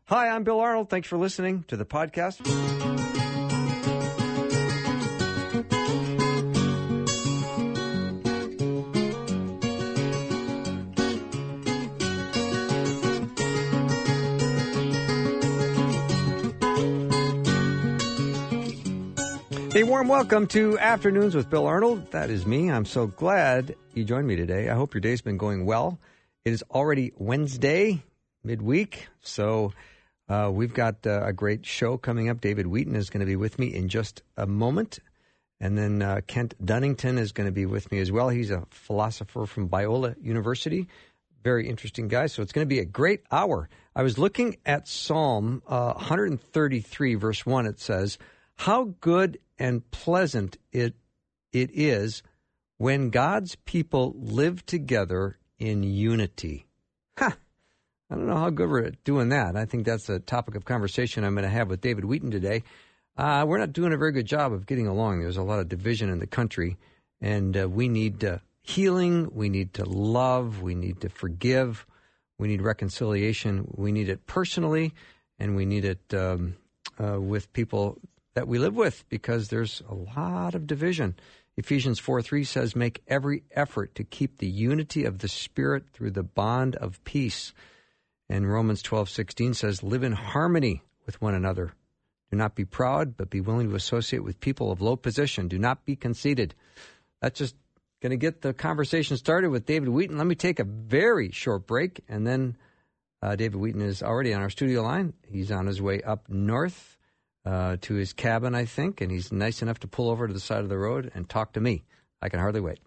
Hi, I'm Bill Arnold. Thanks for listening to the podcast. A warm welcome to Afternoons with Bill Arnold. That is me. I'm so glad you joined me today. I hope your day's been going well. It is already Wednesday, midweek, so we've got a great show coming up. David Wheaton is going to be with me in just a moment, and then Kent Dunnington is going to be with me as well. He's a philosopher from Biola University. Very interesting guy, so it's going to be a great hour. I was looking at Psalm 133, verse 1. It says, "How good and pleasant it is when God's people live together in unity." Ha! I don't know how good we're at doing that. I think that's a topic of conversation I'm going to have with David Wheaton today. We're not doing a very good job of getting along. There's a lot of division in the country, and we need healing. We need to love. We need to forgive. We need reconciliation. We need it personally, and we need it with people that we live with, because there's a lot of division. Ephesians 4:3 says, "Make every effort to keep the unity of the Spirit through the bond of peace." And Romans 12:16 says, "Live in harmony with one another. Do not be proud, but be willing to associate with people of low position. Do not be conceited." That's just going to get the conversation started with David Wheaton. Let me take a very short break, and then David Wheaton is already on our studio line. He's on his way up north to his cabin, I think, and he's nice enough to pull over to the side of the road and talk to me. I can hardly wait.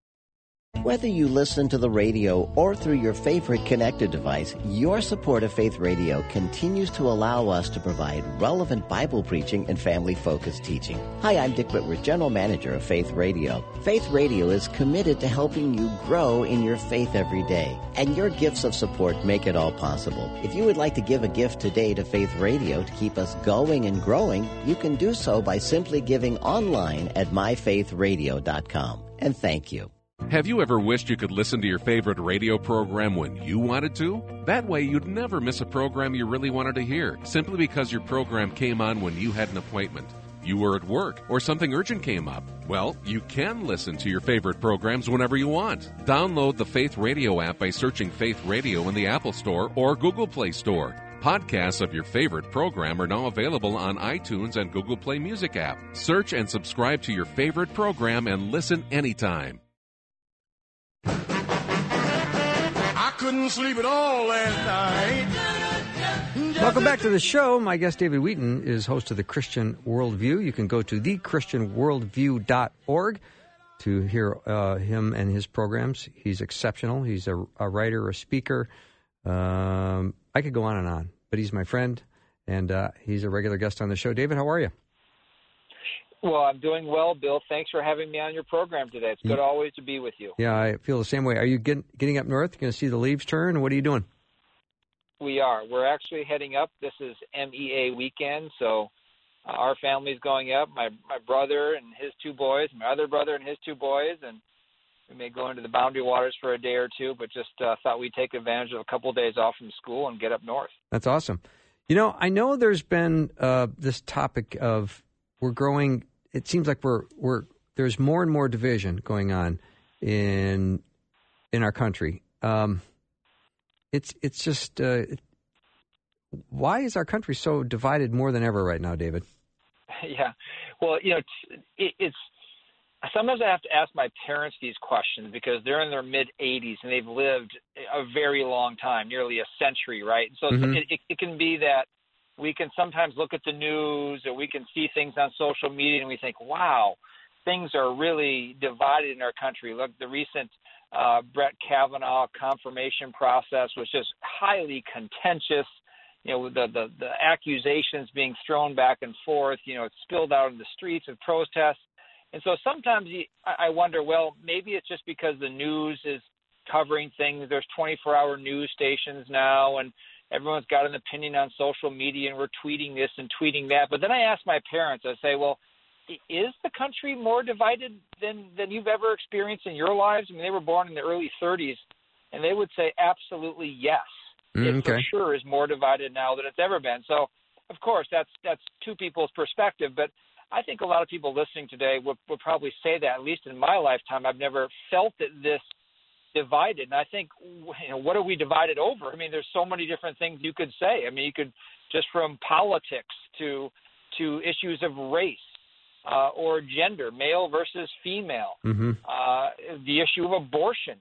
Whether you listen to the radio or through your favorite connected device, your support of Faith Radio continues to allow us to provide relevant Bible preaching and family-focused teaching. Hi, I'm Dick Whitworth, General Manager of Faith Radio. Faith Radio is committed to helping you grow in your faith every day, and your gifts of support make it all possible. If you would like to give a gift today to Faith Radio to keep us going and growing, you can do so by simply giving online at myfaithradio.com. And thank you. Have you ever wished you could listen to your favorite radio program when you wanted to? That way you'd never miss a program you really wanted to hear, simply because your program came on when you had an appointment. You were at work, or something urgent came up. Well, you can listen to your favorite programs whenever you want. Download the Faith Radio app by searching Faith Radio in the Apple Store or Google Play Store. Podcasts of your favorite program are now available on iTunes and Google Play Music app. Search and subscribe to your favorite program and listen anytime. I couldn't sleep at all last night. Welcome back to the show. My guest, David Wheaton, is host of The Christian Worldview. You can go to thechristianworldview.org to hear him and his programs. He's exceptional. He's a writer, a speaker. I could go on, but he's my friend, and he's a regular guest on the show. David, how are you? Well, I'm doing well, Bill. Thanks for having me on your program today. It's good always to be with you. Yeah, I feel the same way. Are you getting up north? Going to see the leaves turn? What are you doing? We are. We're actually heading up. This is MEA weekend, so our family's going up. My brother and his two boys, my other brother and his two boys, and we may go into the Boundary Waters for a day or two, but just thought we'd take advantage of a couple of days off from school and get up north. That's awesome. You know, I know there's been this topic of we're growing. It seems like there's more and more division going on in our country. It's just why is our country so divided more than ever right now, David? Yeah, well, you know, it's sometimes I have to ask my parents these questions because they're in their mid-80s and they've lived a very long time, nearly a century, right? So it can be that we can sometimes look at the news or we can see things on social media and we think, wow, things are really divided in our country. Look, the recent Brett Kavanaugh confirmation process was just highly contentious. You know, the accusations being thrown back and forth, you know, it spilled out in the streets of protests. And so sometimes I wonder, well, maybe it's just because the news is covering things. There's 24-hour news stations now, and everyone's got an opinion on social media, and we're tweeting this and tweeting that. But then I ask my parents, I say, well, is the country more divided than you've ever experienced in your lives? I mean, they were born in the early 30s, and they would say absolutely yes. It for sure is more divided now than it's ever been. So, of course, that's two people's perspective, but I think a lot of people listening today would probably say that, at least in my lifetime, I've never felt it this divided. And I think, what are we divided over? I mean, there's so many different things you could say. I mean, you could, just from politics to issues of race or gender, male versus female, the issue of abortion,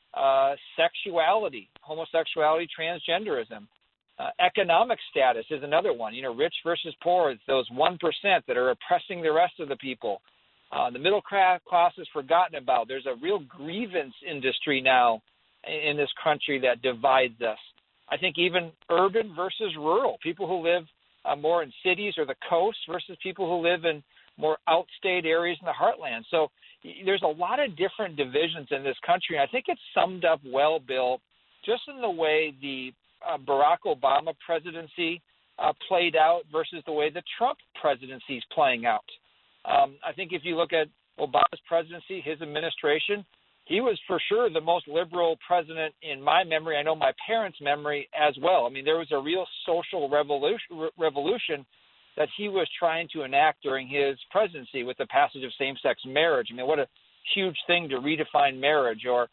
sexuality, homosexuality, transgenderism. Economic status is another one. Rich versus poor, it's those 1% that are oppressing the rest of the people. The middle class is forgotten about. There's a real grievance industry now in this country that divides us. I think even urban versus rural, people who live more in cities or the coast versus people who live in more outstate areas in the heartland. So there's a lot of different divisions in this country. And I think it's summed up well, Bill, just in the way the Barack Obama presidency played out versus the way the Trump presidency is playing out. I think if you look at Obama's presidency, his administration, he was for sure the most liberal president in my memory. I know my parents' memory as well. I mean, there was a real social revolution that he was trying to enact during his presidency with the passage of same-sex marriage. I mean, what a huge thing to redefine marriage, or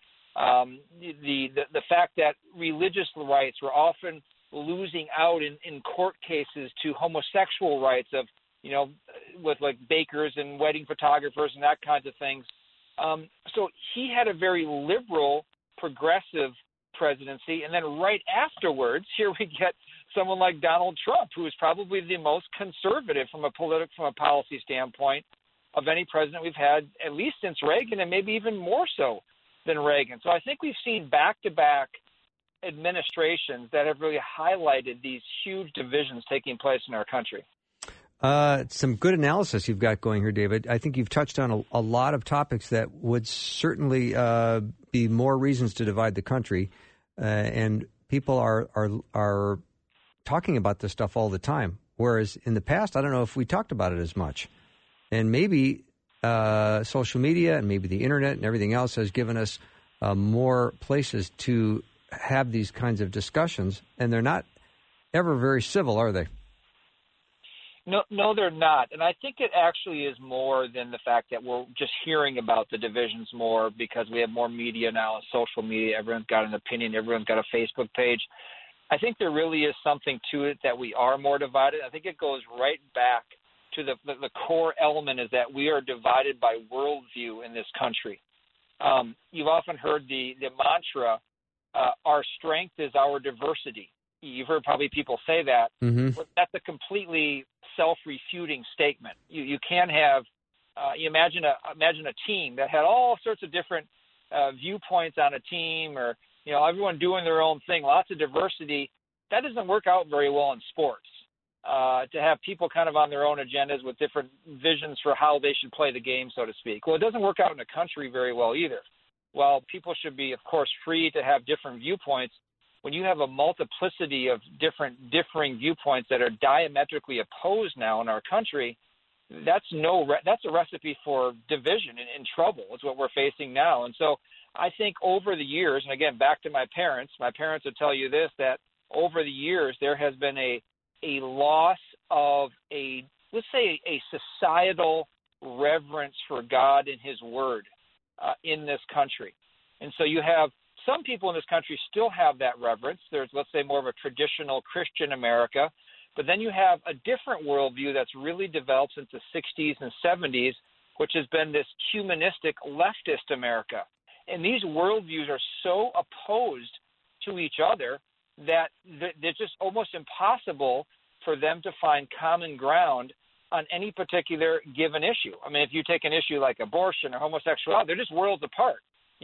the fact that religious rights were often losing out in court cases to homosexual rights of, with like bakers and wedding photographers and that kinds of things. So he had a very liberal, progressive presidency. And then right afterwards, here we get someone like Donald Trump, who is probably the most conservative from a policy standpoint of any president we've had, at least since Reagan, and maybe even more so than Reagan. So I think we've seen back-to-back administrations that have really highlighted these huge divisions taking place in our country. Some good analysis you've got going here, David. I think you've touched on a lot of topics that would certainly be more reasons to divide the country, and people are talking about this stuff all the time. Whereas in the past, I don't know if we talked about it as much, and maybe social media and maybe the internet and everything else has given us more places to have these kinds of discussions, and they're not ever very civil, are they? No, they're not. And I think it actually is more than the fact that we're just hearing about the divisions more because we have more media now and social media. Everyone's got an opinion. Everyone's got a Facebook page. I think there really is something to it that we are more divided. I think it goes right back to the core element is that we are divided by worldview in this country. You've often heard the mantra, our strength is our diversity. You've heard probably people say that. But that's a completely self-refuting statement. You can have you imagine a team that had all sorts of different viewpoints on a team, or everyone doing their own thing, lots of diversity. That doesn't work out very well in sports. To have people kind of on their own agendas with different visions for how they should play the game, so to speak. Well, it doesn't work out in a country very well either. While people should be, of course, free to have different viewpoints, when you have a multiplicity of differing viewpoints that are diametrically opposed now in our country, that's a recipe for division and trouble. It's what we're facing now. And so I think over the years, and again, back to my parents would tell you this, that over the years there has been a loss of let's say a societal reverence for God and his word in this country. And so you have some people in this country still have that reverence. There's, let's say, more of a traditional Christian America. But then you have a different worldview that's really developed since the 60s and 70s, which has been this humanistic leftist America. And these worldviews are so opposed to each other that they're just almost impossible for them to find common ground on any particular given issue. I mean, if you take an issue like abortion or homosexuality, they're just worlds apart.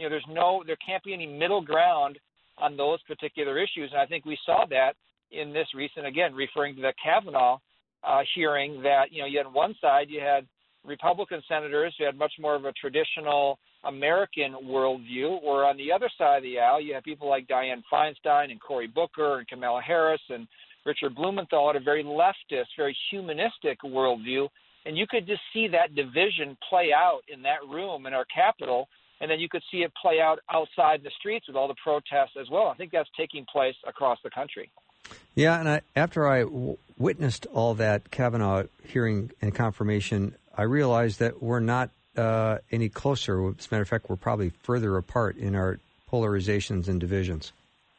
There can't be any middle ground on those particular issues. And I think we saw that in this recent, again, referring to the Kavanaugh hearing, that, you had on one side, you had Republican senators who had much more of a traditional American worldview, or on the other side of the aisle, you have people like Dianne Feinstein and Cory Booker and Kamala Harris and Richard Blumenthal had a very leftist, very humanistic worldview. And you could just see that division play out in that room in our Capitol And then you could see it play out outside the streets with all the protests as well. I think that's taking place across the country. Yeah, and after I witnessed all that Kavanaugh hearing and confirmation, I realized that we're not any closer. As a matter of fact, we're probably further apart in our polarizations and divisions.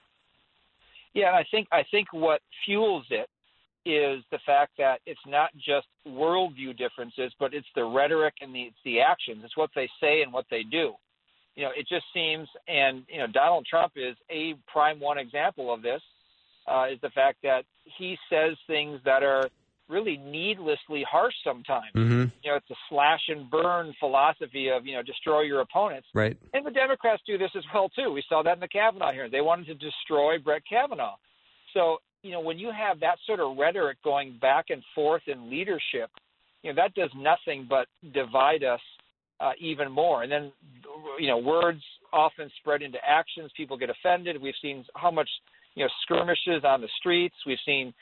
Yeah, I think what fuels it is the fact that it's not just worldview differences, but it's the rhetoric and it's the actions. It's what they say and what they do. It just seems, and Donald Trump is a prime one example of this, is the fact that he says things that are really needlessly harsh sometimes. Mm-hmm. It's a slash and burn philosophy of, destroy your opponents. Right. And the Democrats do this as well, too. We saw that in the Kavanaugh hearing. They wanted to destroy Brett Kavanaugh. So, when you have that sort of rhetoric going back and forth in leadership, that does nothing but divide us even more. And then, words often spread into actions. People get offended. We've seen how much, skirmishes on the streets. We've seen,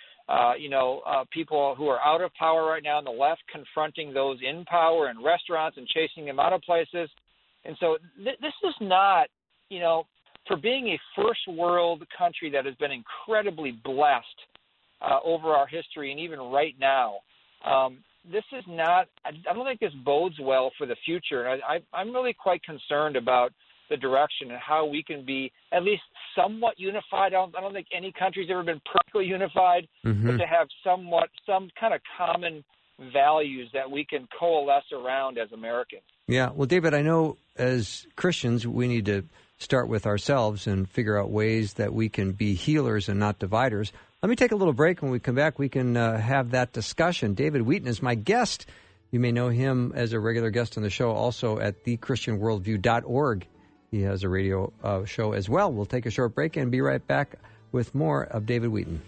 people who are out of power right now on the left confronting those in power in restaurants and chasing them out of places. And so this is not, for being a first world country that has been incredibly blessed over our history and even right now, this is not, I don't think this bodes well for the future. And I'm really quite concerned about the direction and how we can be at least somewhat unified. I don't think any country's ever been perfectly unified, mm-hmm. but to have some kind of common values that we can coalesce around as Americans. Yeah. Well, David, I know as Christians, we need to start with ourselves and figure out ways that we can be healers and not dividers. Let me take a little break. When we come back, we can have that discussion. David Wheaton is my guest. You may know him as a regular guest on the show, also at thechristianworldview.org. He has a radio show as well. We'll take a short break and be right back with more of David Wheaton.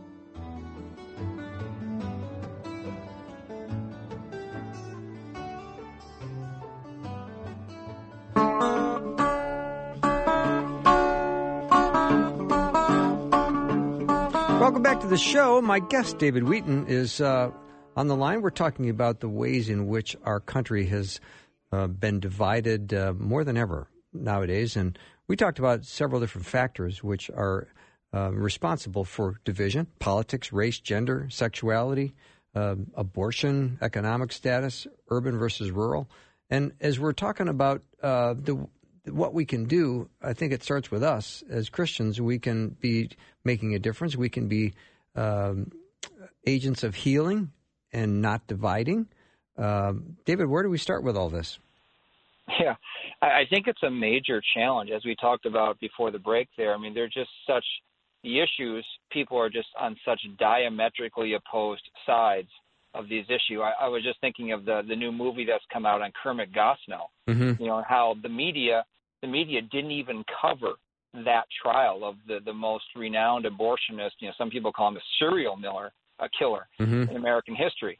Welcome back to the show. My guest, David Wheaton, is on the line. We're talking about the ways in which our country has been divided more than ever nowadays. And we talked about several different factors which are responsible for division: politics, race, gender, sexuality, abortion, economic status, urban versus rural. And as we're talking about what we can do, I think it starts with us as Christians. We can be making a difference. We can be agents of healing and not dividing. David, where do we start with all this? Yeah, I think it's a major challenge, as we talked about before the break there. I mean, they're just such the issues. People are just on such diametrically opposed sides of these issues. I was just thinking of the new movie that's come out on Kermit Gosnell, mm-hmm. How the media didn't even cover that trial of the most renowned abortionist. Some people call him a serial killer mm-hmm. in American history.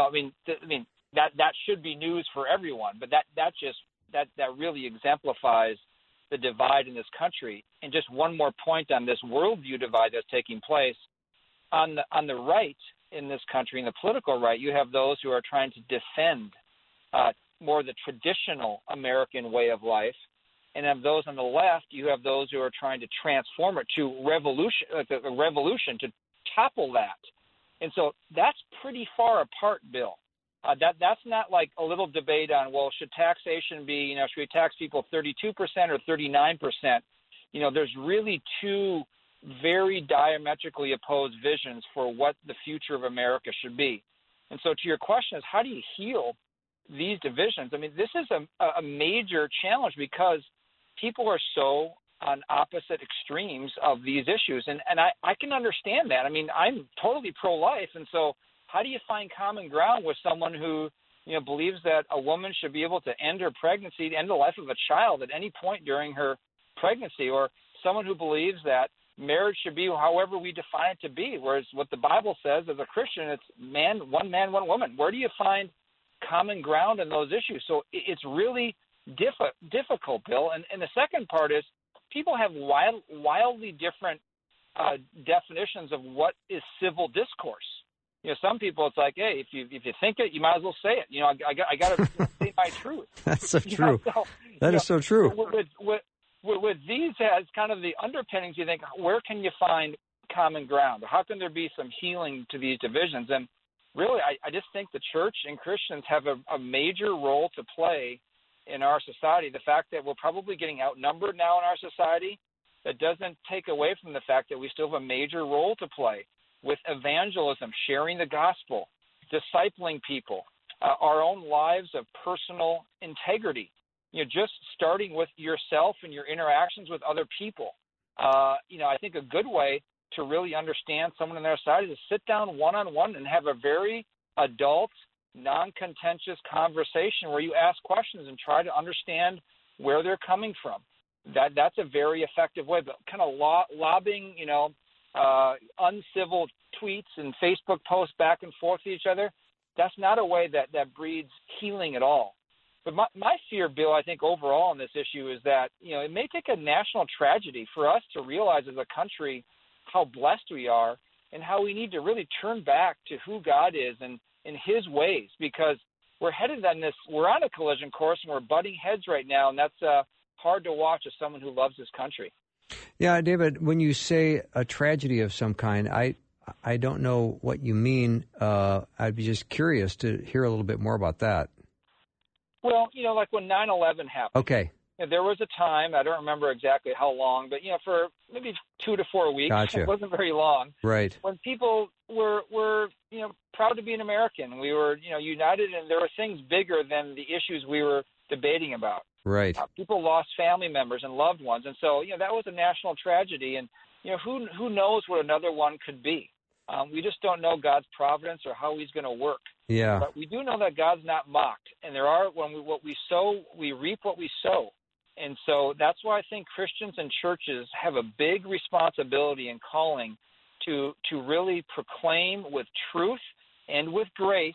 That should be news for everyone, but that really exemplifies the divide in this country. And just one more point on this worldview divide that's taking place on the right in this country, in the political right. You have those who are trying to defend more the traditional American way of life, and of those on the left, you have those who are trying to transform it to a revolution to topple that. And so that's pretty far apart, Bill. That's not like a little debate on, well, should taxation be, should we tax people 32% or 39%? There's really two very diametrically opposed visions for what the future of America should be. And so to your question is, how do you heal these divisions? I mean, this is a major challenge because people are so on opposite extremes of these issues. And I can understand that. I mean, I'm totally pro-life. And so how do you find common ground with someone who, believes that a woman should be able to end her pregnancy, end the life of a child at any point during her pregnancy, or someone who believes that marriage should be however we define it to be, whereas what the Bible says as a Christian, it's one man, one woman. Where do you find common ground in those issues? So it's really difficult, Bill. And the second part is people have wildly different definitions of what is civil discourse. Some people, it's like, hey, if you think it, you might as well say it. I got to say my truth. That's so true. So That is so true. With these as kind of the underpinnings, you think, where can you find common ground? How can there be some healing to these divisions? And really, I just think the church and Christians have a major role to play in our society. The fact that we're probably getting outnumbered now in our society, that doesn't take away from the fact that we still have a major role to play with evangelism, sharing the gospel, discipling people, our own lives of personal integrity. Just starting with yourself and your interactions with other people. I think a good way to really understand someone on their side is to sit down one-on-one and have a very adult, non-contentious conversation where you ask questions and try to understand where they're coming from. That's a very effective way. But kind of lobbing, uncivil tweets and Facebook posts back and forth to each other, that's not a way that breeds healing at all. But my fear, Bill, I think overall on this issue is that, it may take a national tragedy for us to realize as a country how blessed we are and how we need to really turn back to who God is and in his ways, because we're headed on this, we're on a collision course and we're butting heads right now, and that's hard to watch as someone who loves this country. Yeah, David, when you say a tragedy of some kind, I don't know what you mean. I'd be just curious to hear a little bit more about that. Well, like when 9/11 happened. Okay. There was a time, I don't remember exactly how long, but, for maybe 2 to 4 weeks, Gotcha. It wasn't very long. Right. When people were proud to be an American. We were, united, and there were things bigger than the issues we were debating about. Right. People lost family members and loved ones. And so, that was a national tragedy. And, who knows what another one could be? We just don't know God's providence or how he's going to work. Yeah. But we do know that God's not mocked. And what we sow, we reap what we sow. And so that's why I think Christians and churches have a big responsibility and calling to really proclaim with truth and with grace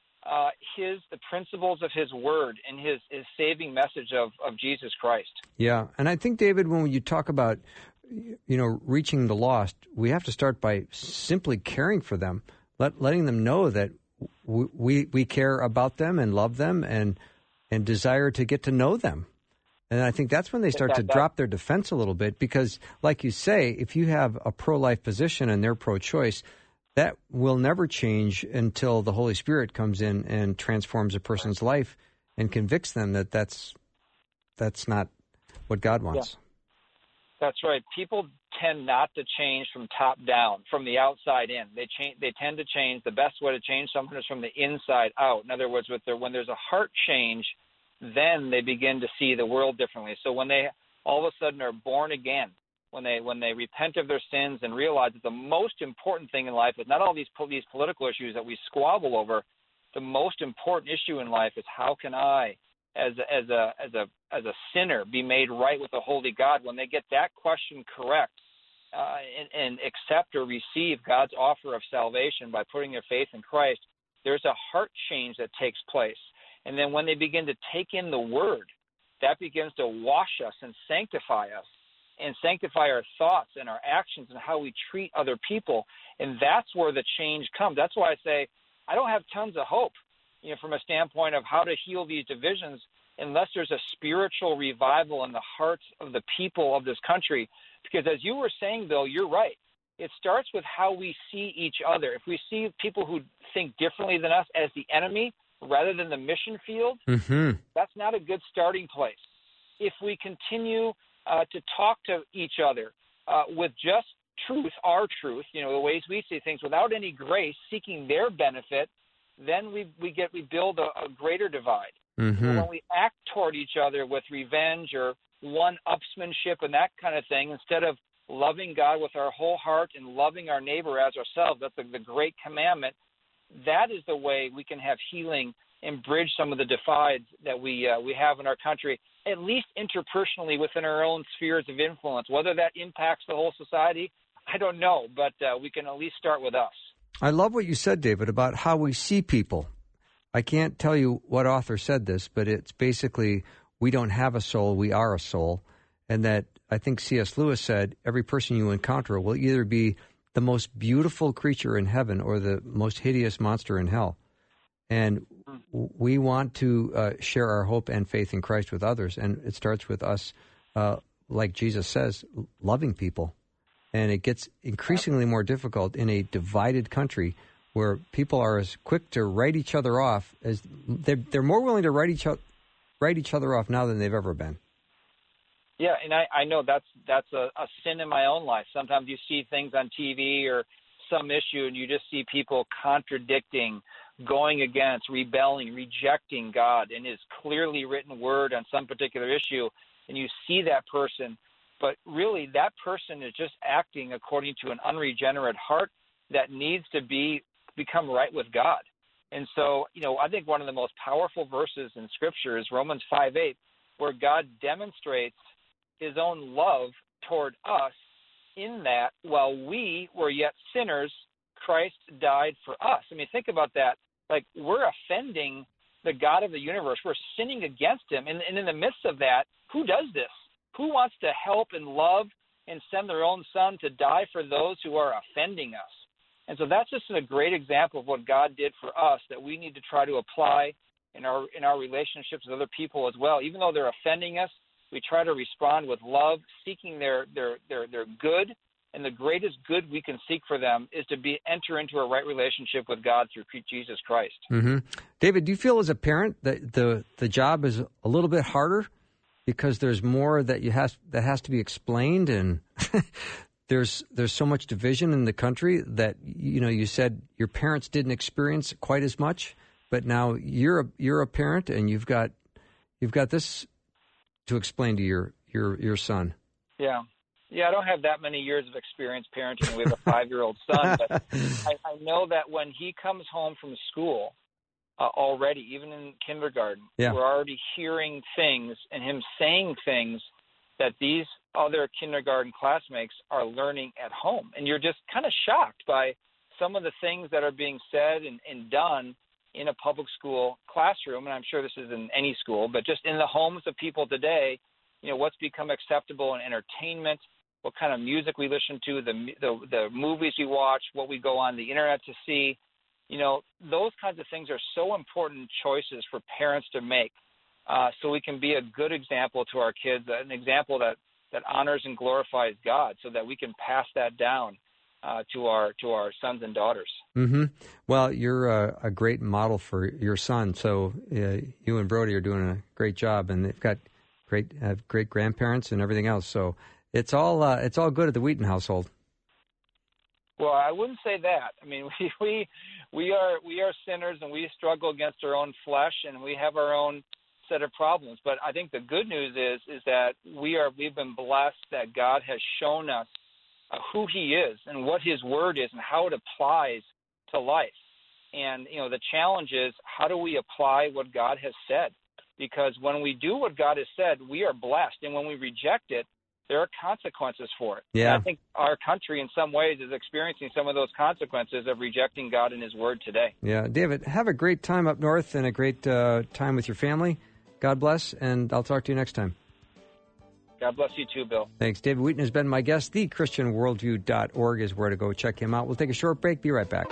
the principles of his word and his saving message of Jesus Christ. Yeah. And I think, David, when you talk about, reaching the lost, we have to start by simply caring for them, letting them know that we care about them and love them and desire to get to know them. And I think that's when they start to drop their defense a little bit, because, like you say, if you have a pro-life position and they're pro-choice, that will never change until the Holy Spirit comes in and transforms a person's life and convicts them that that's not what God wants. Yeah. That's right. People tend not to change from top down, from the outside in. They tend to change. The best way to change someone is from the inside out. In other words, when there's a heart change, then they begin to see the world differently. So when they all of a sudden are born again, when they repent of their sins and realize that the most important thing in life is not all these political issues that we squabble over. The most important issue in life is how can I, as a sinner, be made right with a holy God? When they get that question correct and accept or receive God's offer of salvation by putting their faith in Christ, there's a heart change that takes place. And then when they begin to take in the word, that begins to wash us and sanctify our thoughts and our actions and how we treat other people. And that's where the change comes. That's why I say I don't have tons of hope, from a standpoint of how to heal these divisions unless there's a spiritual revival in the hearts of the people of this country. Because as you were saying, Bill, you're right. It starts with how we see each other. If we see people who think differently than us as the enemy, rather than the mission field, that's not a good starting place. If we continue to talk to each other with just truth, our truth, the ways we see things, without any grace, seeking their benefit, then we build a greater divide. When we act toward each other with revenge or one-upsmanship and that kind of thing, instead of loving God with our whole heart and loving our neighbor as ourselves, that's the great commandment. That is the way we can have healing and bridge some of the divides that we have in our country, at least interpersonally within our own spheres of influence. Whether that impacts the whole society, I don't know, but we can at least start with us. I love what you said, David, about how we see people. I can't tell you what author said this, but it's basically we don't have a soul, we are a soul. And that I think C.S. Lewis said every person you encounter will either be the most beautiful creature in heaven or the most hideous monster in hell. And we want to share our hope and faith in Christ with others, and it starts with us, like Jesus says, loving people. And it gets increasingly more difficult in a divided country where people are as quick to write each other off as they're more willing to write each other off now than they've ever been. Yeah, and I know that's a sin in my own life. Sometimes you see things on TV or some issue, and you just see people contradicting, going against, rebelling, rejecting God and His clearly written word on some particular issue, and you see that person, but really that person is just acting according to an unregenerate heart that needs to become right with God. And so, I think one of the most powerful verses in Scripture is Romans 5:8, where God demonstrates His own love toward us in that while we were yet sinners, Christ died for us. I mean, think about that. Like, we're offending the God of the universe. We're sinning against Him. And in the midst of that, who does this? Who wants to help and love and send their own Son to die for those who are offending us? And so that's just a great example of what God did for us that we need to try to apply in our relationships with other people as well. Even though they're offending us, we try to respond with love, seeking their good. And the greatest good we can seek for them is to enter into a right relationship with God through Jesus Christ. Mm-hmm. David, do you feel as a parent that the job is a little bit harder because there's more that has to be explained, and there's so much division in the country that you said your parents didn't experience quite as much, but now you're a parent and you've got this to explain to your son. Yeah. Yeah, I don't have that many years of experience parenting. We have a 5-year-old son, but I know that when he comes home from school already, even in kindergarten, we're already hearing things and him saying things that these other kindergarten classmates are learning at home. And you're just kind of shocked by some of the things that are being said and done in a public school classroom. And I'm sure this is in any school, but just in the homes of people today, what's become acceptable in entertainment, what kind of music we listen to, the movies we watch, what we go on the internet to see. Those kinds of things are so important choices for parents to make so we can be a good example to our kids, an example that honors and glorifies God, so that we can pass that down to our sons and daughters. Mm-hmm. Well, you're a great model for your son. So you and Brody are doing a great job, and they've got great grandparents and everything else. So it's all good at the Wheaton household. Well, I wouldn't say that. I mean, we are sinners, and we struggle against our own flesh, and we have our own set of problems. But I think the good news is that we've been blessed that God has shown us who He is and what His Word is and how it applies to life. And the challenge is, how do we apply what God has said? Because when we do what God has said, we are blessed, and when we reject it, there are consequences for it. Yeah. And I think our country in some ways is experiencing some of those consequences of rejecting God and His Word today. Yeah. David, have a great time up north and a great time with your family. God bless, and I'll talk to you next time. God bless you too, Bill. Thanks. David Wheaton has been my guest. TheChristianWorldview.org is where to go check him out. We'll take a short break. Be right back.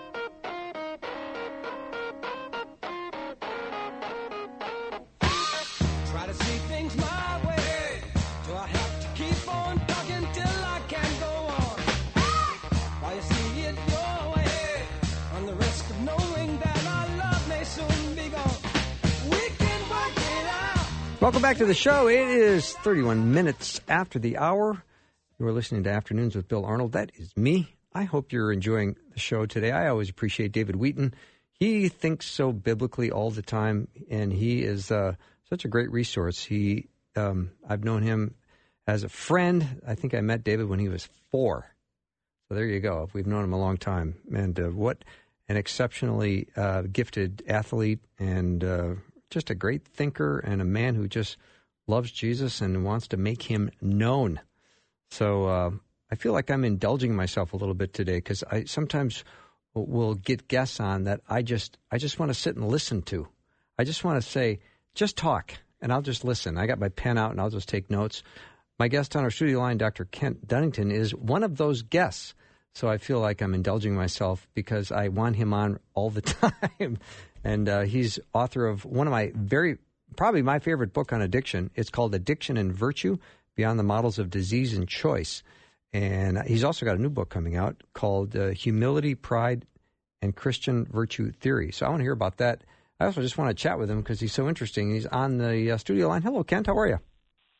Welcome back to the show. It is 31 minutes after the hour. You are listening to Afternoons with Bill Arnold. That is me. I hope you're enjoying the show today. I always appreciate David Wheaton. He thinks so biblically all the time, and he is such a great resource. I've known him as a friend. I think I met David when he was 4. So there you go. We've known him a long time. And what an exceptionally gifted athlete and just a great thinker and a man who just loves Jesus and wants to make Him known. So I feel like I'm indulging myself a little bit today because I sometimes will get guests on that I just want to sit and listen to. I just want to say, just talk, and I'll just listen. I got my pen out, and I'll just take notes. My guest on our studio line, Dr. Kent Dunnington, is one of those guests. So I feel like I'm indulging myself because I want him on all the time. And he's author of one of my probably my favorite book on addiction. It's called Addiction and Virtue, Beyond the Models of Disease and Choice. And he's also got a new book coming out called Humility, Pride, and Christian Virtue Theory. So I want to hear about that. I also just want to chat with him because he's so interesting. He's on the studio line. Hello, Kent. How are you?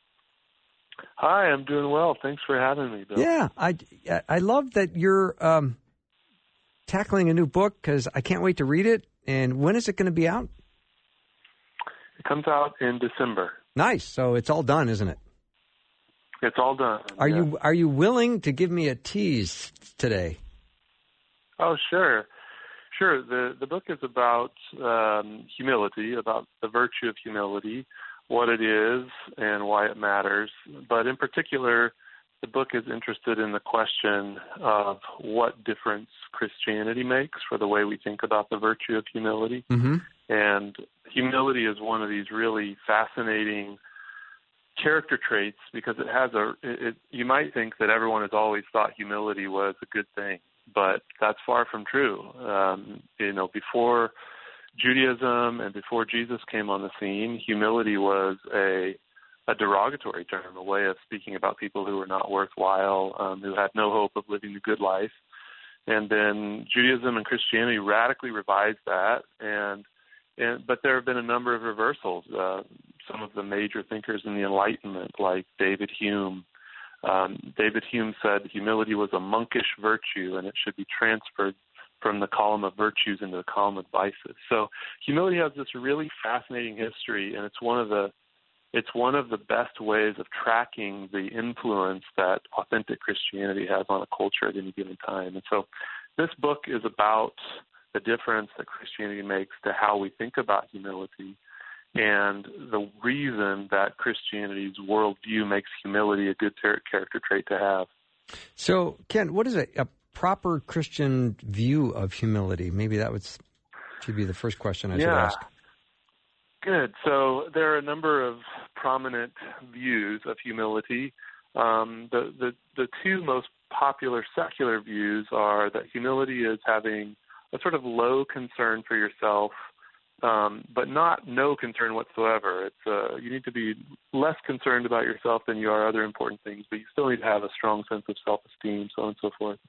Hi, I'm doing well. Thanks for having me, Bill. Yeah, I love that you're tackling a new book because I can't wait to read it. And when is it going to be out? It comes out in December. Nice. So it's all done, isn't it? It's all done. Are you willing to give me a tease today? Oh, sure. Sure. The book is about humility, about the virtue of humility, what it is and why it matters. But in particular, the book is interested in the question of what difference Christianity makes for the way we think about the virtue of humility. Mm-hmm. And humility is one of these really fascinating character traits because it has you might think that everyone has always thought humility was a good thing, but that's far from true. Before Judaism and before Jesus came on the scene, humility was a derogatory term, a way of speaking about people who were not worthwhile, who had no hope of living the good life. And then Judaism and Christianity radically revised that, but there have been a number of reversals. Some of the major thinkers in the Enlightenment, like David Hume. David Hume said humility was a monkish virtue and it should be transferred from the column of virtues into the column of vices. So humility has this really fascinating history, and it's one of the best ways of tracking the influence that authentic Christianity has on a culture at any given time. And so this book is about the difference that Christianity makes to how we think about humility and the reason that Christianity's worldview makes humility a good character trait to have. So, Ken, what is a proper Christian view of humility? Maybe that should be the first question I should ask. Good. So there are a number of prominent views of humility. The two most popular secular views are that humility is having a sort of low concern for yourself, but not no concern whatsoever. It's you need to be less concerned about yourself than you are other important things, but you still need to have a strong sense of self-esteem, so on and so forth.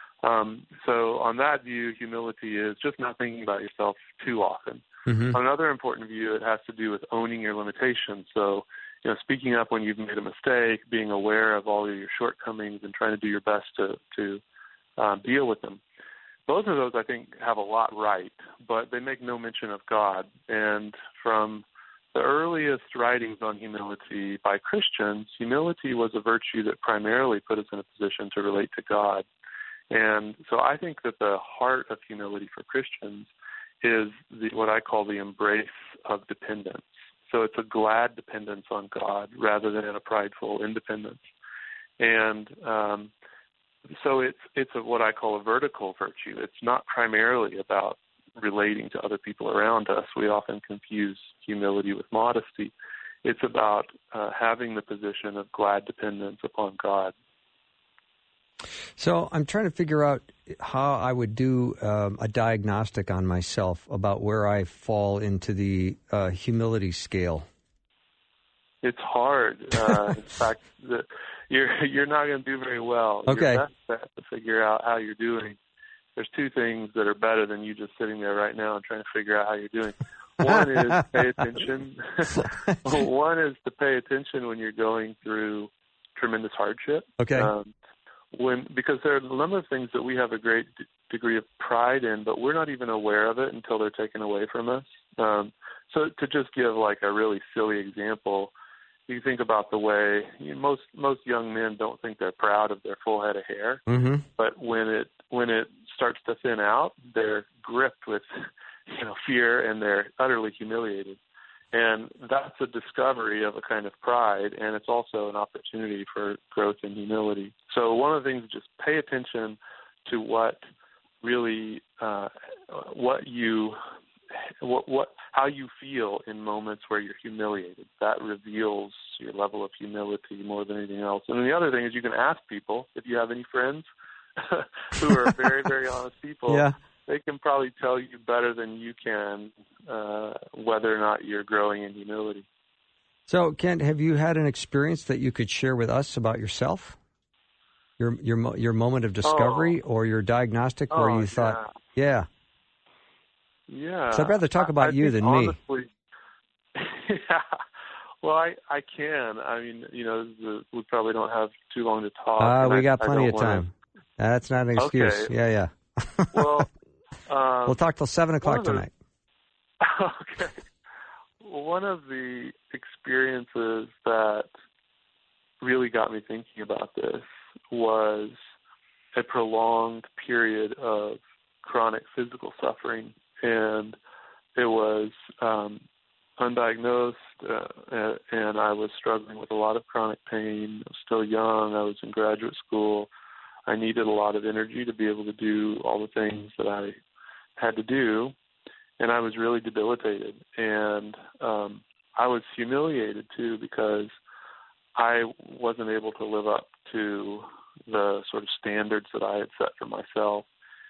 So on that view, humility is just not thinking about yourself too often. Mm-hmm. On another important view, it has to do with owning your limitations. So, speaking up when you've made a mistake, being aware of all of your shortcomings, and trying to do your best to deal with them. Both of those, I think, have a lot right, but they make no mention of God. And from the earliest writings on humility by Christians, humility was a virtue that primarily put us in a position to relate to God. And so I think that the heart of humility for Christians is what I call the embrace of dependence. So it's a glad dependence on God rather than a prideful independence. And so it's what I call a vertical virtue. It's not primarily about relating to other people around us. We often confuse humility with modesty. It's about having the position of glad dependence upon God. So I'm trying to figure out how I would do a diagnostic on myself about where I fall into the humility scale. It's hard. In fact, you're not going to do very well. Okay. Your best bet to figure out how you're doing. There's two things that are better than you just sitting there right now and trying to figure out how you're doing. One is pay attention. One is to pay attention when you're going through tremendous hardship. Okay. Because there are a number of things that we have a great degree of pride in, but we're not even aware of it until they're taken away from us. So to just give like a really silly example, you think about the way most young men don't think they're proud of their full head of hair, mm-hmm. but when it starts to thin out, they're gripped with fear and they're utterly humiliated. And that's a discovery of a kind of pride, and it's also an opportunity for growth in humility. So one of the things is just pay attention to what really how you feel in moments where you're humiliated. That reveals your level of humility more than anything else. And then the other thing is you can ask people, if you have any friends who are very, very honest people, Yeah. they can probably tell you better than you can whether or not you're growing in humility. So, Kent, have you had an experience that you could share with us about yourself? Your moment of discovery or your diagnostic where you thought, yeah. Yeah. So I'd rather talk about you than honestly, me. Yeah. Well, I can. I mean, we probably don't have too long to talk. We got plenty of time. That's not an excuse. Okay. Yeah. Well, we'll talk till 7 o'clock tonight. Okay. One of the experiences that really got me thinking about this was a prolonged period of chronic physical suffering, and it was undiagnosed, and I was struggling with a lot of chronic pain. I was still young. I was in graduate school. I needed a lot of energy to be able to do all the things that I had to do, and I was really debilitated. And I was humiliated, too, because I wasn't able to live up to the sort of standards that I had set for myself.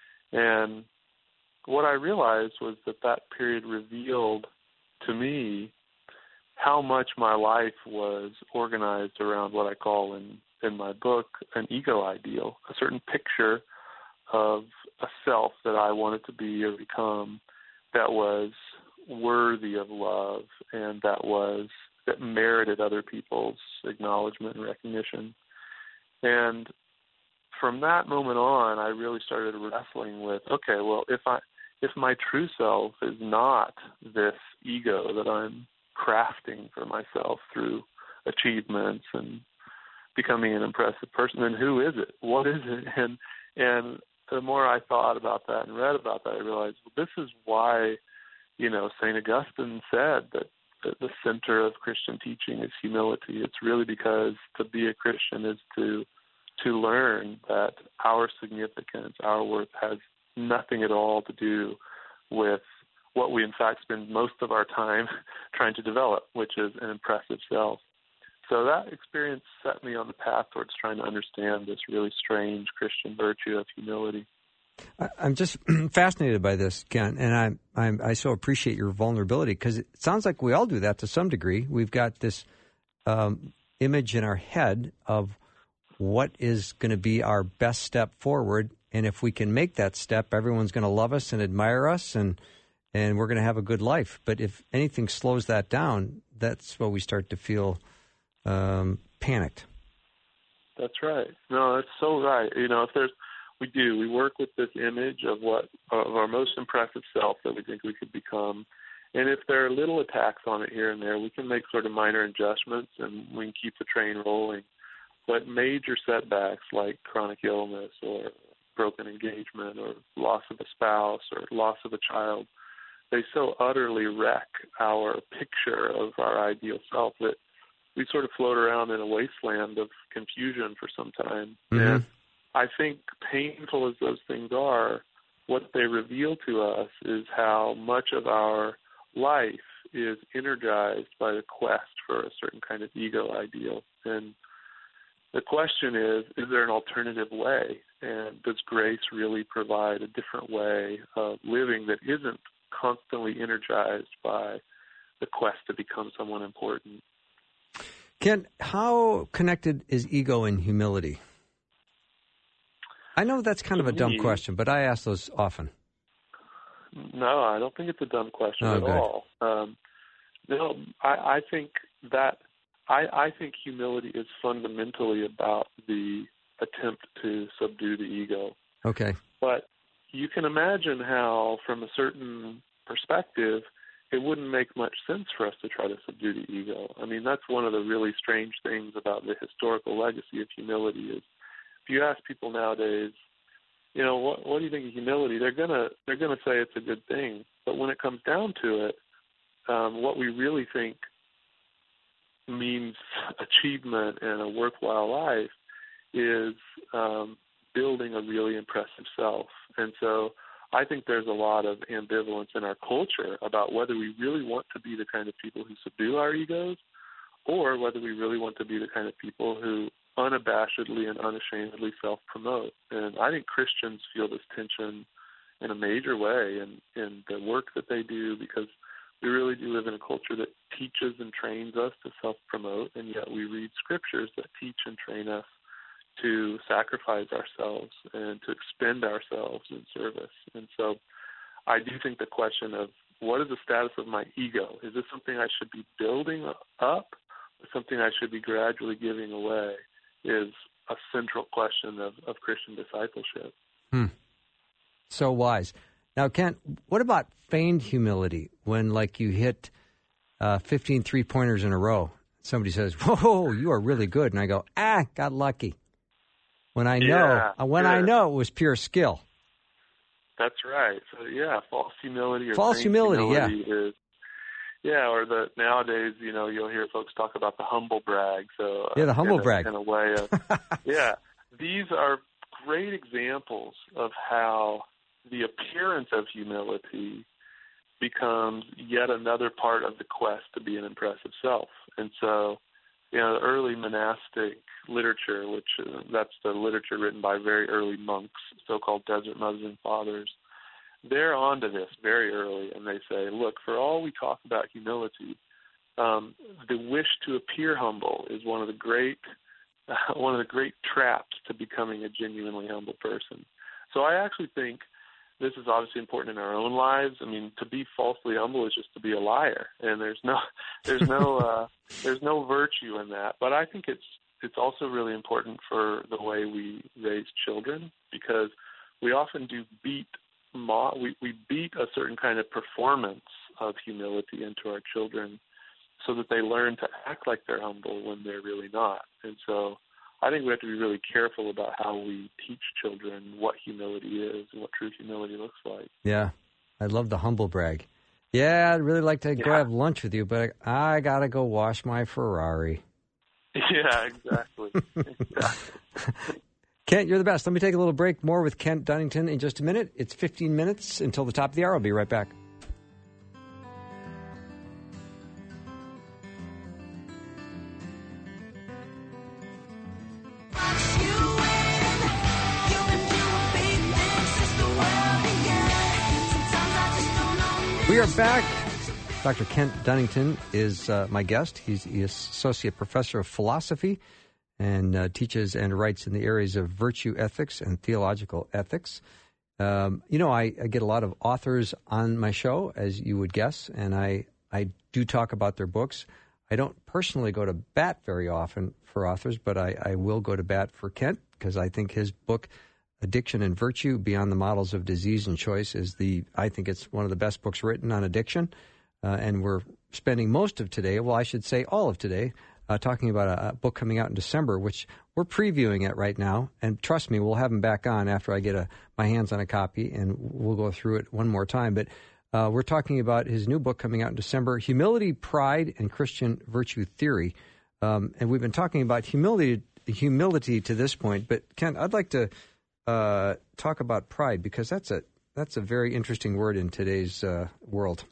And what I realized was that period revealed to me how much my life was organized around what I call in my book an ego ideal, a certain picture of a self that I wanted to be or become that was worthy of love and that merited other people's acknowledgement and recognition. And from that moment on, I really started wrestling with, okay, well, if my true self is not this ego that I'm crafting for myself through achievements and becoming an impressive person, then who is it? What is it? And the more I thought about that and read about that, I realized, well, this is why, St. Augustine said that the center of Christian teaching is humility. It's really because to be a Christian is to learn that our significance, our worth has nothing at all to do with what we in fact spend most of our time trying to develop, which is an impressive self. So that experience set me on the path towards trying to understand this really strange Christian virtue of humility. I'm just fascinated by this, Ken, and I so appreciate your vulnerability because it sounds like we all do that to some degree. We've got this image in our head of what is going to be our best step forward, and if we can make that step, everyone's going to love us and admire us, and we're going to have a good life. But if anything slows that down, that's when we start to feel panicked. That's right. No, that's so right. We work with this image of our most impressive self that we think we could become. And if there are little attacks on it here and there, we can make sort of minor adjustments and we can keep the train rolling. But major setbacks like chronic illness or broken engagement or loss of a spouse or loss of a child, they so utterly wreck our picture of our ideal self that we sort of float around in a wasteland of confusion for some time. Mm-hmm. And I think painful as those things are, what they reveal to us is how much of our life is energized by the quest for a certain kind of ego ideal. And the question is there an alternative way? And does grace really provide a different way of living that isn't constantly energized by the quest to become someone important? Ken, how connected is ego and humility? I know that's kind of a dumb question, but I ask those often. No, I don't think it's a dumb question at all. No, I think humility is fundamentally about the attempt to subdue the ego. Okay. But you can imagine how, from a certain perspective, it wouldn't make much sense for us to try to subdue the ego. I mean, that's one of the really strange things about the historical legacy of humility is if you ask people nowadays, what do you think of humility? They're gonna say it's a good thing. But when it comes down to it, what we really think means achievement and a worthwhile life is building a really impressive self. And so I think there's a lot of ambivalence in our culture about whether we really want to be the kind of people who subdue our egos or whether we really want to be the kind of people who unabashedly and unashamedly self-promote. And I think Christians feel this tension in a major way in the work that they do, because we really do live in a culture that teaches and trains us to self-promote, and yet we read scriptures that teach and train us to sacrifice ourselves and to expend ourselves in service. And so I do think the question of what is the status of my ego? Is this something I should be building up or something I should be gradually giving away is a central question of Christian discipleship. So wise. Now, Kent, what about feigned humility when, like, you hit 15 three-pointers in a row? Somebody says, whoa, you are really good. And I go, got lucky. When I know, I know it was pure skill. That's right. So, false humility or false humility is, or nowadays, you'll hear folks talk about the humble brag. So the humble brag. In a way of, these are great examples of how the appearance of humility becomes yet another part of the quest to be an impressive self. And so, the early monastic literature, which that's the literature written by very early monks, so-called desert Muslim fathers, they're onto this very early, and they say, look, for all we talk about humility, the wish to appear humble is one of the great traps to becoming a genuinely humble person. So I actually think this is obviously important in our own lives. I mean, to be falsely humble is just to be a liar, and there's no virtue in that. But I think it's also really important for the way we raise children, because we often do beat a certain kind of performance of humility into our children, so that they learn to act like they're humble when they're really not. And so I think we have to be really careful about how we teach children what humility is and what true humility looks like. Yeah, I love the humble brag. Yeah, I'd really like to go have lunch with you, but I got to go wash my Ferrari. Yeah, exactly. Kent, you're the best. Let me take a little break. More with Kent Dunnington in just a minute. It's 15 minutes until the top of the hour. I'll be right back. We are back. Dr. Kent Dunnington is my guest. He's the Associate Professor of Philosophy and teaches and writes in the areas of virtue ethics and theological ethics. I get a lot of authors on my show, as you would guess, and I do talk about their books. I don't personally go to bat very often for authors, but I will go to bat for Kent, because I think his book, Addiction and Virtue, Beyond the Models of Disease and Choice, I think it's one of the best books written on addiction. And we're spending most of today, well, I should say all of today, talking about a book coming out in December, which we're previewing it right now. And trust me, we'll have him back on after I get my hands on a copy, and we'll go through it one more time. But we're talking about his new book coming out in December, Humility, Pride, and Christian Virtue Theory. And we've been talking about humility to this point. But, Ken, I'd like to talk about pride, because that's a very interesting word in today's world.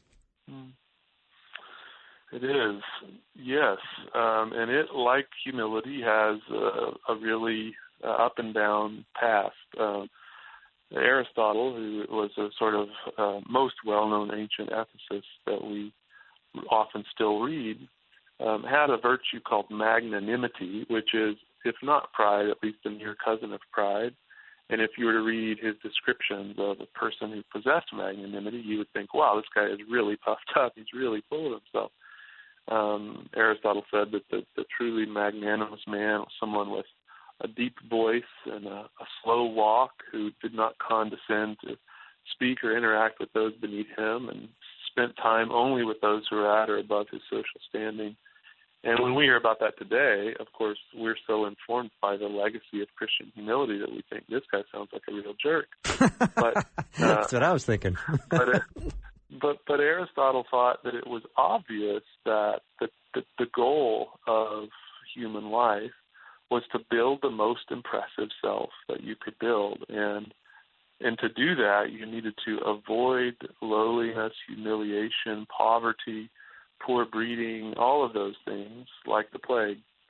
It is, yes, and it, like humility, has a really up and down past. Aristotle, who was a sort of most well-known ancient ethicist that we often still read, had a virtue called magnanimity, which is, if not pride, at least a near cousin of pride. And if you were to read his descriptions of a person who possessed magnanimity, you would think, wow, this guy is really puffed up. He's really full of himself. Aristotle said that the truly magnanimous man was someone with a deep voice and a slow walk, who did not condescend to speak or interact with those beneath him, and spent time only with those who were at or above his social standing. And when we hear about that today, of course, we're so informed by the legacy of Christian humility that we think this guy sounds like a real jerk. But that's what I was thinking. but Aristotle thought that it was obvious that the goal of human life was to build the most impressive self that you could build, and to do that, you needed to avoid lowliness, humiliation, poverty, poor breeding, all of those things, like the plague.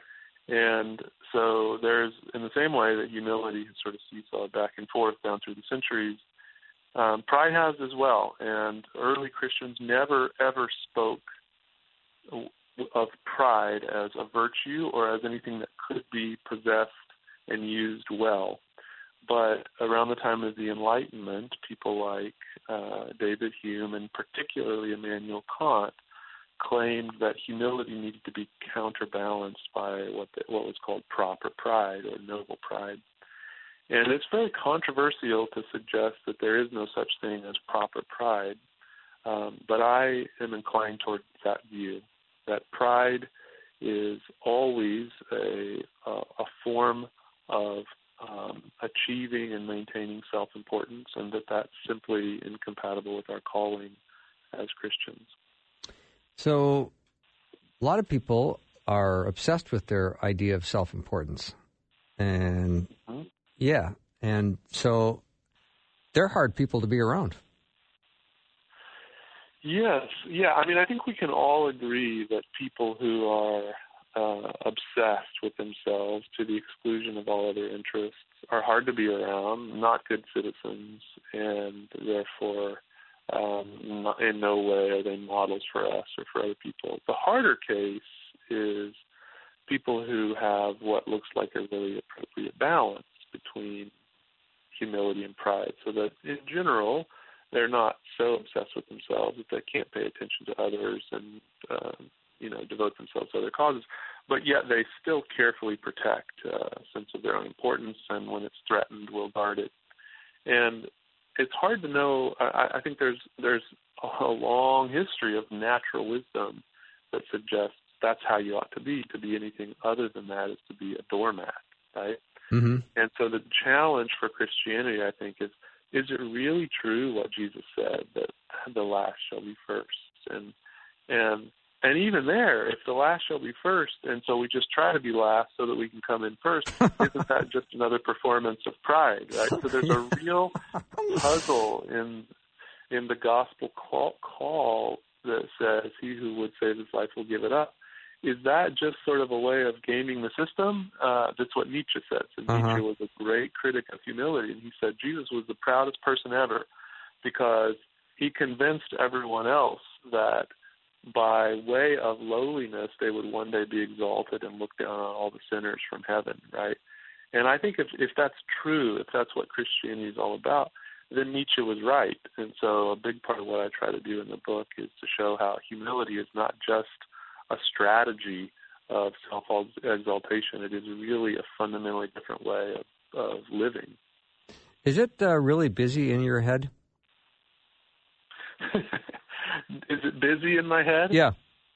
And so there's, in the same way that humility has sort of seesawed back and forth down through the centuries, pride has as well. And early Christians never, ever spoke of pride as a virtue or as anything that could be possessed and used well. But around the time of the Enlightenment, people like David Hume and particularly Immanuel Kant claimed that humility needed to be counterbalanced by what was called proper pride or noble pride. And it's very controversial to suggest that there is no such thing as proper pride, but I am inclined toward that view, that pride is always a form of achieving and maintaining self-importance, and that's simply incompatible with our calling as Christians. So a lot of people are obsessed with their idea of self-importance. And, yeah, and so they're hard people to be around. Yes, yeah. I mean, I think we can all agree that people who are obsessed with themselves to the exclusion of all other interests are hard to be around, not good citizens, and therefore in no way are they models for us or for other people. The harder case is people who have what looks like a really appropriate balance between humility and pride, so that in general they're not so obsessed with themselves that they can't pay attention to others and devote themselves to other causes, but yet they still carefully protect a sense of their own importance, and when it's threatened, will guard it. And it's hard to know. I think there's a long history of natural wisdom that suggests that's how you ought to be. To be anything other than that is to be a doormat, right? Mm-hmm. And so the challenge for Christianity, I think, is it really true what Jesus said, that the last shall be first? And even there, if the last shall be first, and so we just try to be last so that we can come in first, isn't that just another performance of pride, right? So there's a real puzzle in the gospel call that says, he who would save his life will give it up. Is that just sort of a way of gaming the system? That's what Nietzsche says. And Nietzsche was a great critic of humility, and he said Jesus was the proudest person ever because he convinced everyone else that by way of lowliness, they would one day be exalted and look down on all the sinners from heaven, right? And I think if that's true, if that's what Christianity is all about, then Nietzsche was right. And so a big part of what I try to do in the book is to show how humility is not just a strategy of self-exaltation. It is really a fundamentally different way of living. Is it really busy in your head? Is it busy in my head? Yeah.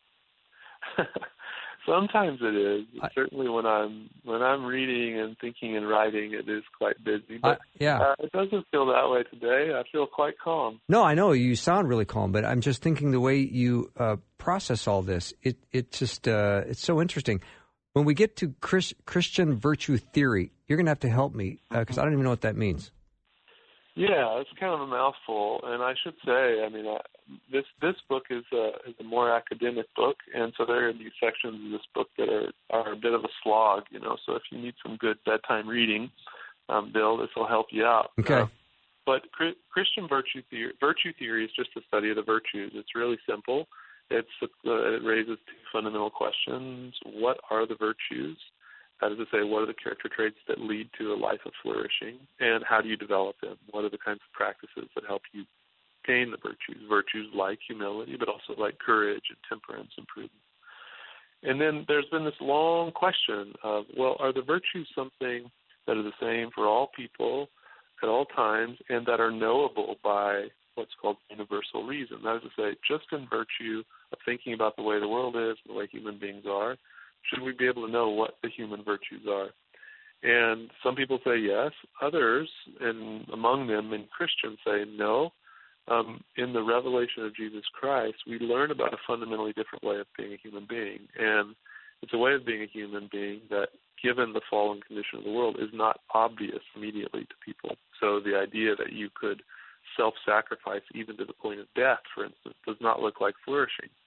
Sometimes it is. Certainly when I'm reading and thinking and writing, it is quite busy. But it doesn't feel that way today. I feel quite calm. No, I know you sound really calm, but I'm just thinking the way you process all this, it's so interesting. When we get to Christian virtue theory, you're going to have to help me because I don't even know what that means. Yeah, it's kind of a mouthful, and I should say, I mean, this book is a more academic book, and so there are these sections of this book that are a bit of a slog, So if you need some good bedtime reading, Bill, this will help you out. Okay. But Christian virtue theory is just the study of the virtues. It's really simple. It raises two fundamental questions: what are the virtues? That is to say, what are the character traits that lead to a life of flourishing, and how do you develop them? What are the kinds of practices that help you gain the virtues? Virtues like humility, but also like courage and temperance and prudence. And then there's been this long question of, well, are the virtues something that are the same for all people at all times and that are knowable by what's called universal reason? That is to say, just in virtue of thinking about the way the world is, the way human beings are, should we be able to know what the human virtues are? And some people say yes. Others, and among them many Christians, say no. In the revelation of Jesus Christ, we learn about a fundamentally different way of being a human being. And it's a way of being a human being that, given the fallen condition of the world, is not obvious immediately to people. So the idea that you could self-sacrifice even to the point of death, for instance, does not look like flourishing.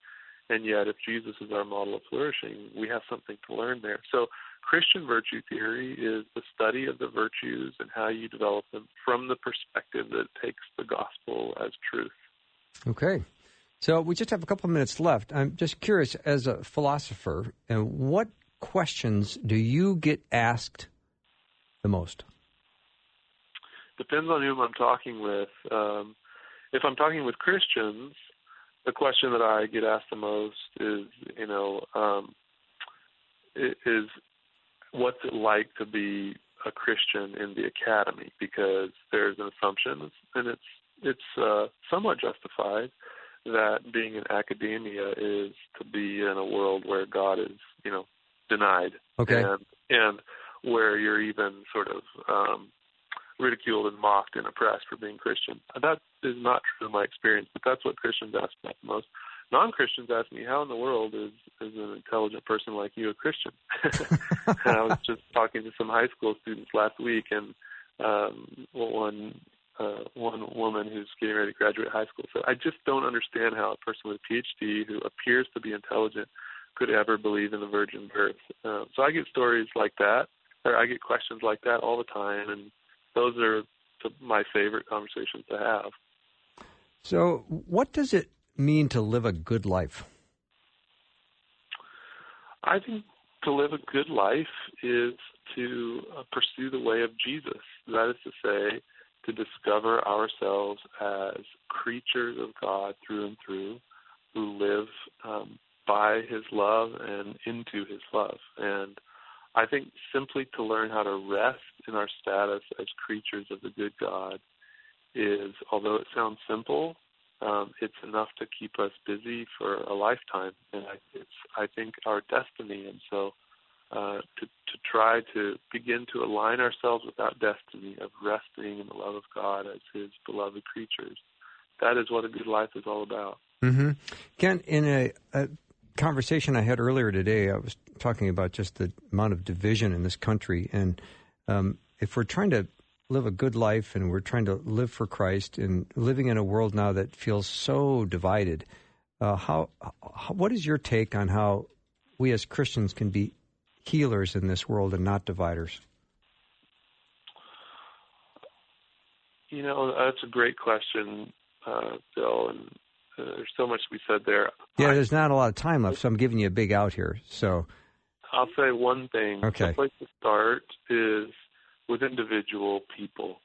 And yet, if Jesus is our model of flourishing, we have something to learn there. So Christian virtue theory is the study of the virtues and how you develop them from the perspective that takes the gospel as truth. Okay. So we just have a couple of minutes left. I'm just curious, as a philosopher, what questions do you get asked the most? Depends on whom I'm talking with. If I'm talking with Christians, the question that I get asked the most is, is what's it like to be a Christian in the academy? Because there's an assumption, and it's somewhat justified, that being in academia is to be in a world where God is, denied. Okay. And where you're even sort of ridiculed and mocked and oppressed for being Christian. That is not true in my experience, but that's what Christians ask me the most. Non-Christians ask me, how in the world is an intelligent person like you a Christian? And I was just talking to some high school students last week, and one woman who's getting ready to graduate high school said, I just don't understand how a person with a PhD who appears to be intelligent could ever believe in the virgin birth. So I get stories like that, or I get questions like that all the time, and those are my favorite conversations to have. So what does it mean to live a good life? I think to live a good life is to pursue the way of Jesus. That is to say, to discover ourselves as creatures of God through and through, who live by his love and into his love. And I think simply to learn how to rest in our status as creatures of the good God is, although it sounds simple, it's enough to keep us busy for a lifetime. And it's, I think, our destiny. And so to try to begin to align ourselves with that destiny of resting in the love of God as his beloved creatures, that is what a good life is all about. Mm-hmm. Ken, in a conversation I had earlier today, I was talking about just the amount of division in this country. And if we're trying to live a good life and we're trying to live for Christ and living in a world now that feels so divided, what is your take on how we as Christians can be healers in this world and not dividers? That's a great question, Bill, and there's so much to be said there. Yeah, there's not a lot of time left, so I'm giving you a big out here. So I'll say one thing. Okay. The place to start is with individual people.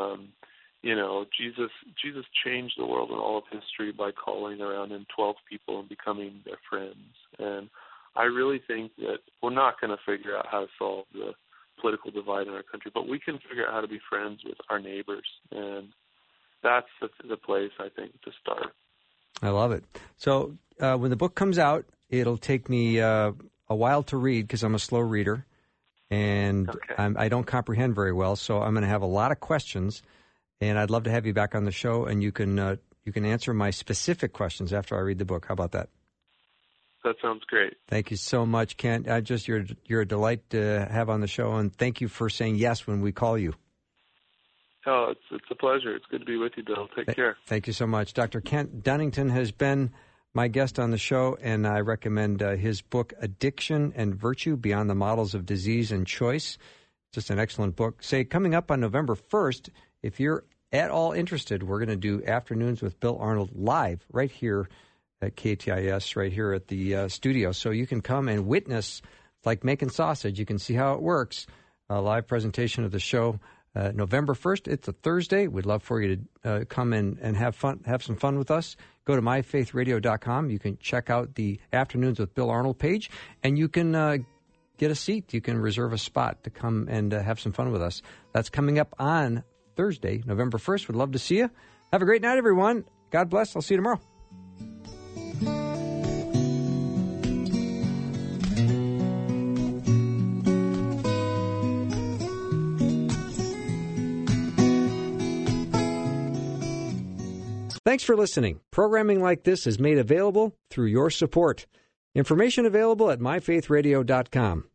Jesus changed the world in all of history by calling around him 12 people and becoming their friends. And I really think that we're not going to figure out how to solve the political divide in our country, but we can figure out how to be friends with our neighbors. And that's the place, I think, to start. I love it. So when the book comes out, it'll take me a while to read because I'm a slow reader, and okay. I don't comprehend very well, so I'm going to have a lot of questions, and I'd love to have you back on the show, and you can answer my specific questions after I read the book. How about that? That sounds great. Thank you so much, Kent. You're a delight to have on the show, and thank you for saying yes when we call you. Oh, it's a pleasure. It's good to be with you, Bill. Take care. Thank you so much. Dr. Kent Dunnington has been my guest on the show, and I recommend his book, Addiction and Virtue, Beyond the Models of Disease and Choice. Just an excellent book. Coming up on November 1st, if you're at all interested, we're going to do Afternoons with Bill Arnold live right here at KTIS, right here at the studio. So you can come and witness, like making sausage. You can see how it works. A live presentation of the show. November 1st, it's a Thursday. We'd love for you to come and have some fun with us. Go to myfaithradio.com. You can check out the Afternoons with Bill Arnold page, and you can get a seat. You can reserve a spot to come and have some fun with us. That's coming up on Thursday, November 1st. We'd love to see you. Have a great night, everyone. God bless. I'll see you tomorrow. Thanks for listening. Programming like this is made available through your support. Information available at myfaithradio.com.